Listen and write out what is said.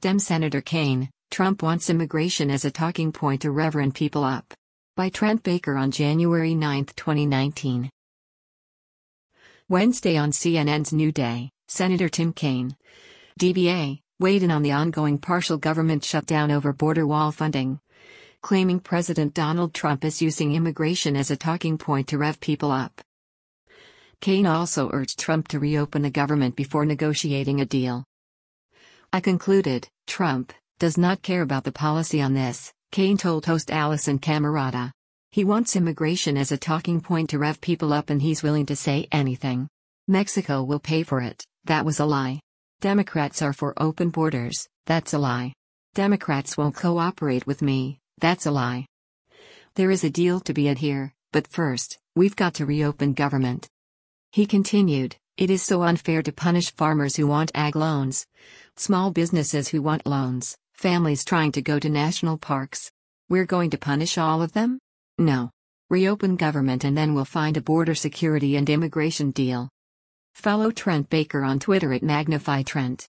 Dem Senator Kaine, Trump wants immigration as a talking point to rev people up. By Trent Baker on January 9, 2019. Wednesday on CNN's New Day, Senator Tim Kaine, DBA, weighed in on the ongoing partial government shutdown over border wall funding, claiming President Donald Trump is using immigration as a talking point to rev people up. Kaine also urged Trump to reopen the government before negotiating a deal. I concluded, Trump does not care about the policy on this, Kaine told host Alisyn Camerota. He wants immigration as a talking point to rev people up and he's willing to say anything. Mexico will pay for it, that was a lie. Democrats are for open borders, that's a lie. Democrats won't cooperate with me, that's a lie. There is a deal to be had here, but first, we've got to reopen government. He continued, it is so unfair to punish farmers who want ag loans, small businesses who want loans, families trying to go to national parks. We're going to punish all of them? No. Reopen government and then we'll find a border security and immigration deal. Follow Trent Baker on Twitter @MagnifyTrent.